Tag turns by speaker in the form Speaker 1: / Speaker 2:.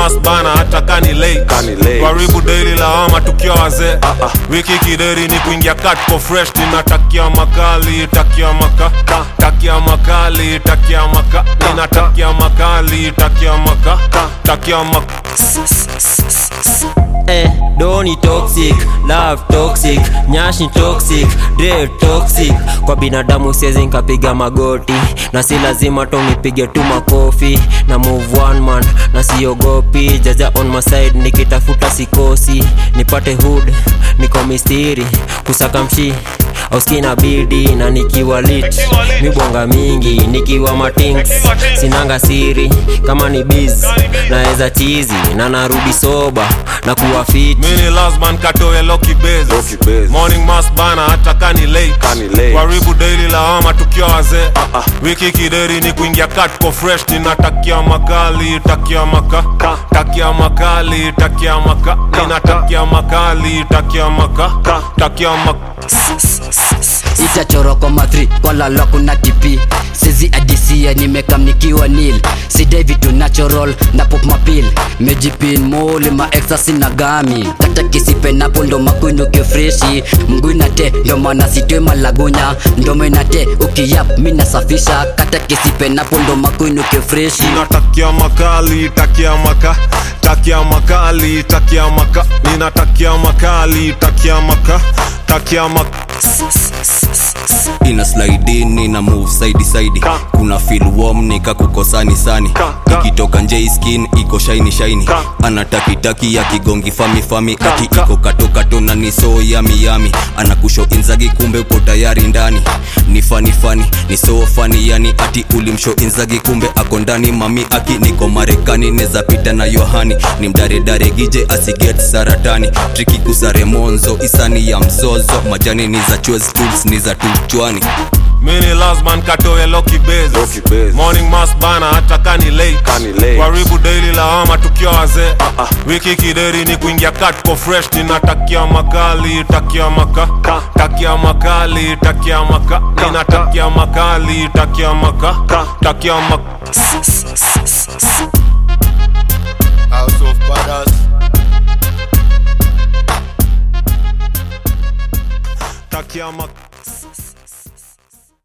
Speaker 1: mass bana hata kani late. Karibu daily lawama tukiwa wazee. Wiki kideri ni kuingia cut kwa fresh. Ninatakia makali, takia maka. Takia makali, takia maka. Ninatakia makali, takia maka. Takia maka.
Speaker 2: Doni toxic, love toxic, nyashi toxic, dread toxic. Kwa binadamu siwezi nikapiga magoti, na si lazima tu nipige tu makofi. Na move one man, na siogopi. Jaja on my side, nikitafuta sikosi. Nipate hood, niko mistiri. Kusaka mshi, au skina bidi. Na nikiwa lit, mibonga mingi. Nikiwa matings, sinanga siri. Kama ni biz, naeza cheesy. Na narudi soba, na kuwa fit.
Speaker 1: Mini last man katoe Loki Base. Morning mass bana hata kani late. Karibu daily lawama tukiwa wazee. Wiki kideri ni kuingia cut kwa fresh. Ninatakia makali, takia maka. Takia makali, takia maka. Ninatakia makali, takia maka. Takia maka.
Speaker 3: Itachoro kwa matri, kwa lalo kuna tipi. Sezi adisia nimekam nikiwa nil. Sidai vitu natural, na pop mapil. Mejipin mole ma ecstasy na gami. Kata kisipe napo ndo makuinu kifreshi. Mguina te, ndo mana sitwe malagunya. Ndo mena te, ukiyap mina safisha. Kata kisipe napo ndo makuinu kifreshi.
Speaker 1: Ninatakia makali, takia maka. Takia makali, takia maka. Ninatakia makali, takia maka. Takia maka.
Speaker 4: Ina slide in, ina move side side. Kuna feel warm nika kukosani sani. Ikitoka nje skin iko shiny shiny. Anatakitaki ya kigongi fami fami. Ati iko kato kato na ni so yummy yummy. Anakusho inzagi kumbe uko tayari ndani. Ni funny funny, ni so funny yani. Ati ulimsho inzagi kumbe ako ndani. Mami aki niko Marekani neza pita na Yohani. Ni mdare dare gije asiget saratani. Triki kusare monzo isani ya mzozo. Majani ni za choice tools ni za tuchwani.
Speaker 1: Mini last man katoe Loki Base. Morning mass bana hata kani late. Karibu daily lawama tukiwa wazee. Wiki kideri ni kuingia cut kwa fresh. Ninatakia makali, takia maka. Takia makali, takia maka. Ninatakia makali, takia maka. Takia maka.
Speaker 5: House of Badass.
Speaker 1: Takia maka.